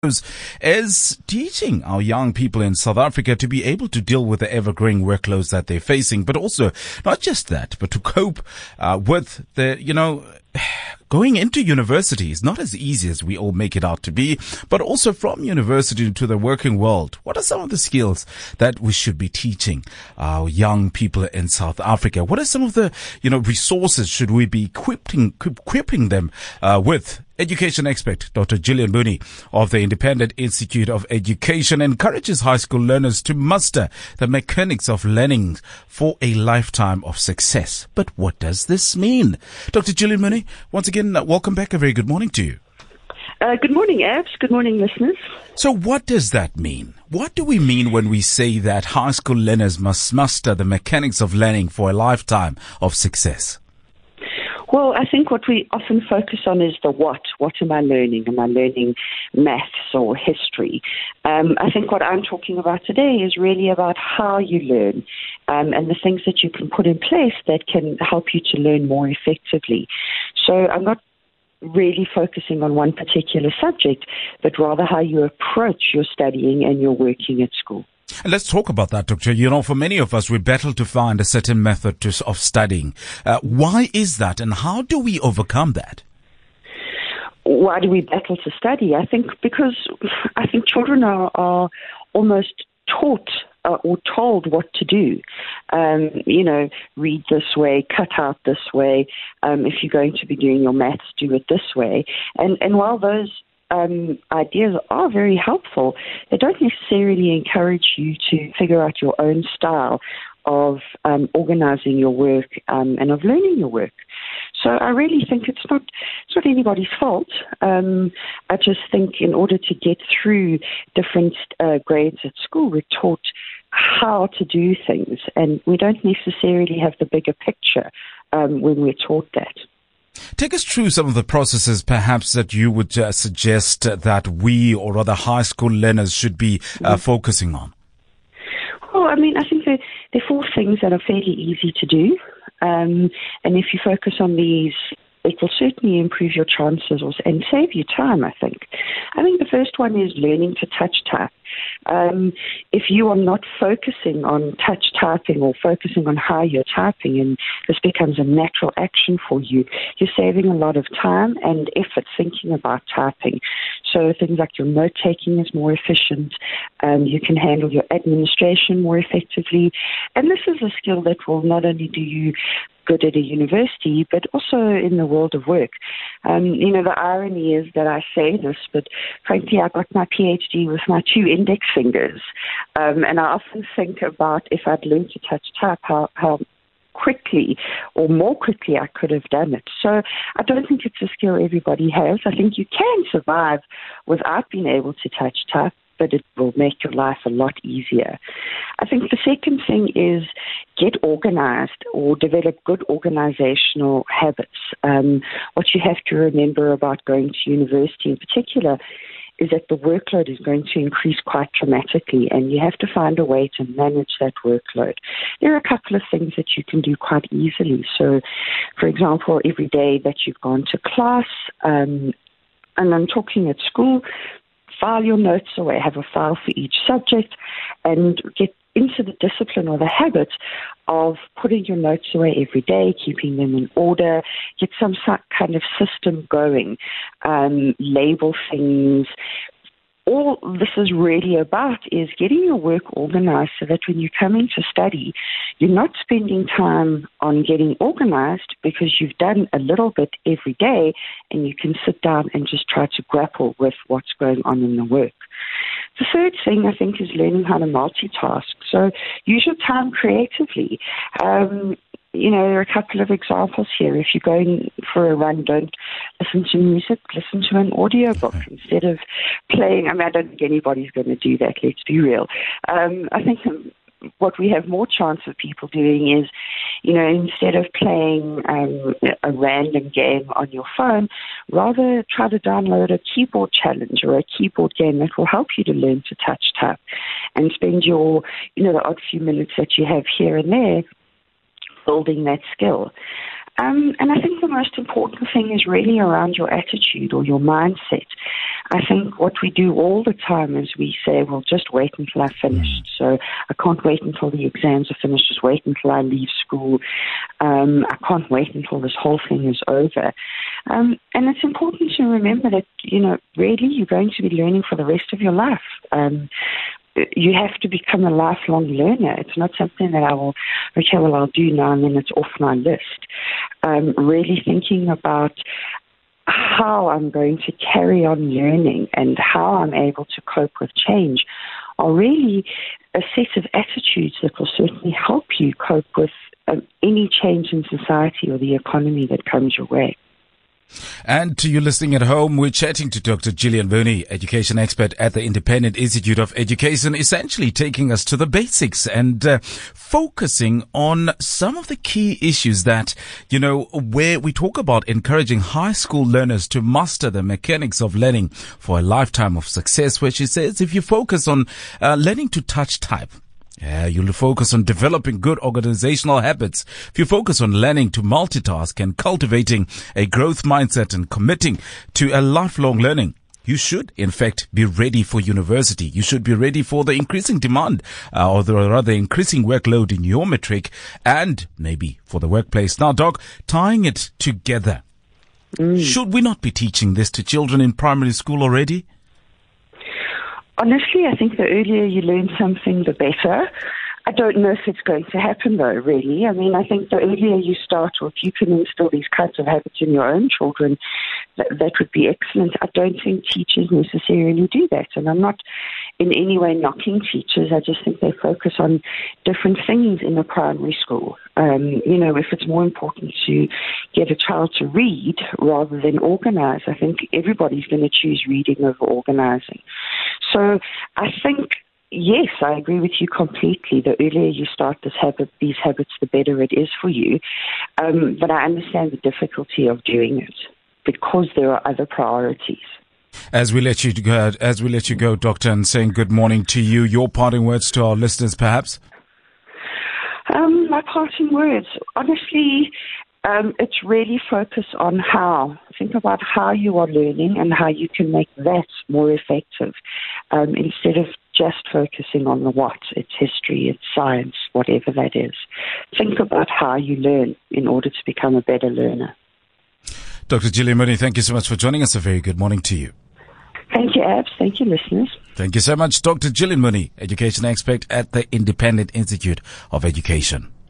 is teaching our young people in South Africa to be able to deal with the ever-growing workloads that they're facing, but also not just that, but to cope with going into university is not as easy as we all make it out to be, but also from university to the working world. What are some of the skills that we should be teaching our young people in South Africa? What are some of the, resources should we be equipping them with? Education expert Dr. Gillian Mooney of the Independent Institute of Education encourages high school learners to master the mechanics of learning for a lifetime of success. But what does this mean? Dr. Gillian Mooney, once again, welcome back. A very good morning to you. Good morning, Abs. Good morning, listeners. So what does that mean? What do we mean when we say that high school learners must master the mechanics of learning for a lifetime of success? Well, I think what we often focus on is the what. What am I learning? Am I learning maths or history? I think what I'm talking about today is really about how you learn and the things that you can put in place that can help you to learn more effectively. So I'm not really focusing on one particular subject, but rather how you approach your studying and your working at school. And let's talk about that, Doctor. For many of us, we battle to find a certain method of studying. Why is that, and how do we overcome that? Why do we battle to study? I think because children are almost taught or told what to do. Read this way, cut out this way. If you're going to be doing your maths, do it this way. And while those ideas are very helpful, they don't necessarily encourage you to figure out your own style of organizing your work and of learning your work. So I really think it's not anybody's fault. I just think in order to get through different grades at school, we're taught how to do things, and we don't necessarily have the bigger picture when we're taught that. Take us through some of the processes perhaps that you would suggest that we, or rather high school learners, should be focusing on. Well, I think there are four things that are fairly easy to do. And if you focus on these, it will certainly improve your chances and save you time, I think. I think the first one is learning to touch type. If you are not focusing on touch typing or focusing on how you're typing, and this becomes a natural action for you, you're saving a lot of time and effort thinking about typing. So things like your note-taking is more efficient. You can handle your administration more effectively. And this is a skill that will not only do you good at a university, but also in the world of work. The irony is that I say this, but frankly, I got my PhD with my two index fingers. And I often think about if I'd learned to touch type, how quickly or more quickly I could have done it. So I don't think it's a skill everybody has. I think you can survive without being able to touch type, but it will make your life a lot easier. I think the second thing is get organized or develop good organizational habits. What you have to remember about going to university in particular is that the workload is going to increase quite dramatically, and you have to find a way to manage that workload. There are a couple of things that you can do quite easily. So, for example, every day that you've gone to class, and I'm talking at school, file your notes away, have a file for each subject, and get into the discipline or the habit of putting your notes away every day, keeping them in order, get some kind of system going, label things. All this is really about is getting your work organized so that when you come in to study, you're not spending time on getting organized because you've done a little bit every day and you can sit down and just try to grapple with what's going on in the work. The third thing, I think, is learning how to multitask. So use your time creatively. There are a couple of examples here. If you're going for a run, don't listen to music, listen to an audiobook instead of playing. I don't think anybody's going to do that, let's be real. I think what we have more chance of people doing is, instead of playing a random game on your phone, rather try to download a keyboard challenge or a keyboard game that will help you to learn to touch type and spend your, the odd few minutes that you have here and there building that skill. And I think the most important thing is really around your attitude or your mindset. I think what we do all the time is we say, well, just wait until I've finished. So I can't wait until the exams are finished. Just wait until I leave school. I can't wait until this whole thing is over. And it's important to remember that, really you're going to be learning for the rest of your life. You have to become a lifelong learner. It's not something that I'll do now and then it's off my list. Really thinking about how I'm going to carry on learning and how I'm able to cope with change are really a set of attitudes that will certainly help you cope with any change in society or the economy that comes your way. And to you listening at home, we're chatting to Dr. Gillian Mooney, education expert at the Independent Institute of Education, essentially taking us to the basics and focusing on some of the key issues that, where we talk about encouraging high school learners to master the mechanics of learning for a lifetime of success, where she says if you focus on learning to touch type, you'll focus on developing good organizational habits. If you focus on learning to multitask and cultivating a growth mindset and committing to a lifelong learning, you should, in fact, be ready for university. You should be ready for the increasing demand, or the rather increasing workload in your matric and maybe for the workplace. Now, Doc, tying it together, should we not be teaching this to children in primary school already? Honestly, I think the earlier you learn something, the better. I don't know if it's going to happen, though, really. I mean, I think the earlier you start, or if you can instill these kinds of habits in your own children, that would be excellent. I don't think teachers necessarily do that. And I'm not in any way knocking teachers. I just think they focus on different things in the primary school. If it's more important to get a child to read rather than organize, I think everybody's going to choose reading over organizing. So I think, yes, I agree with you completely. The earlier you start these habits, the better it is for you. But I understand the difficulty of doing it because there are other priorities. As we let you go, Doctor, and saying good morning to you, your parting words to our listeners, perhaps? My parting words, honestly, it's really focus on how. Think about how you are learning and how you can make that more effective instead of just focusing on the what. It's history, it's science, whatever that is. Think about how you learn in order to become a better learner. Dr. Gillian Mooney, thank you so much for joining us. A very good morning to you. Thank you, Abs. Thank you, listeners. Thank you so much, Dr. Gillian Mooney, education expert at the Independent Institute of Education.